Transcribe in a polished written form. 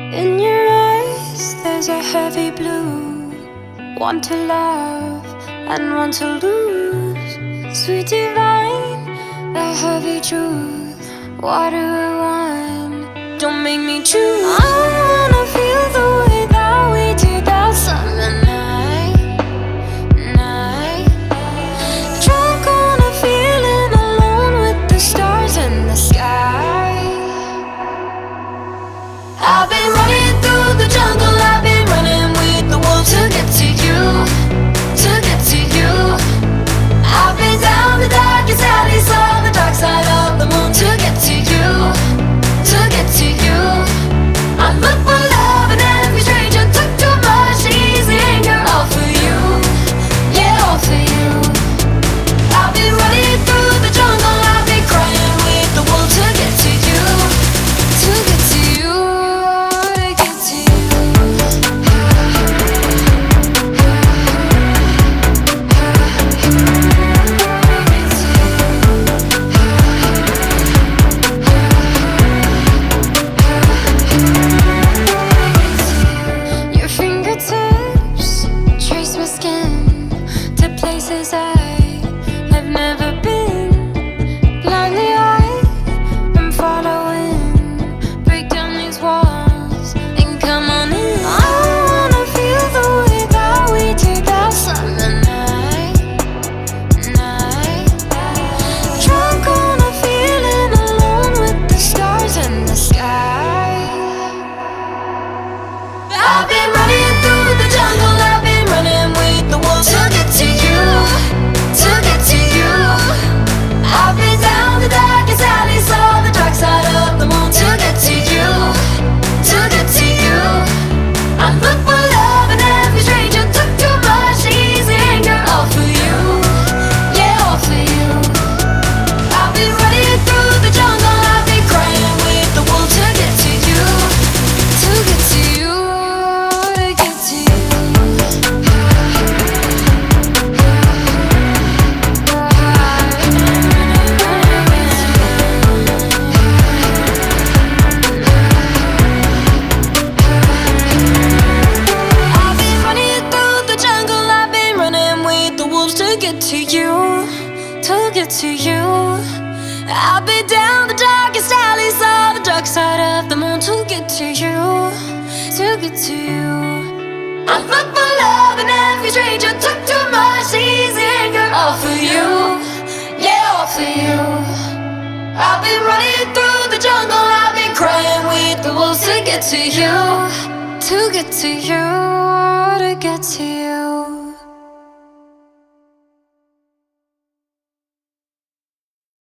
In your eyes, there's a heavy blue. Want to love and want to lose. Sweet divine, the heavy truth. Water or wine, don't make me choose. I wanna feel the way that we did that summer night. Drunk on a feeling, alone with the stars in the sky. I've been running through the jungle, I've been running with the wolves to get to you, to get to you. I've been down the darkest alley, saw the dark side of the moon to get to you, to get to you. I look for love in every stranger, took too much easy anger, all for you, yeah, all for you. I've been running through the jungle, I've been crying with the wolves to get to you, to get to you. To get to you, I'll be down the darkest alleys, saw the dark side of the moon to get to you, to get to you. I look for love in every stranger, took too much easy anger, all for you, yeah, all for you. I've been running through the jungle, I've been crying with the wolves to get to you, to get to you, to get to you.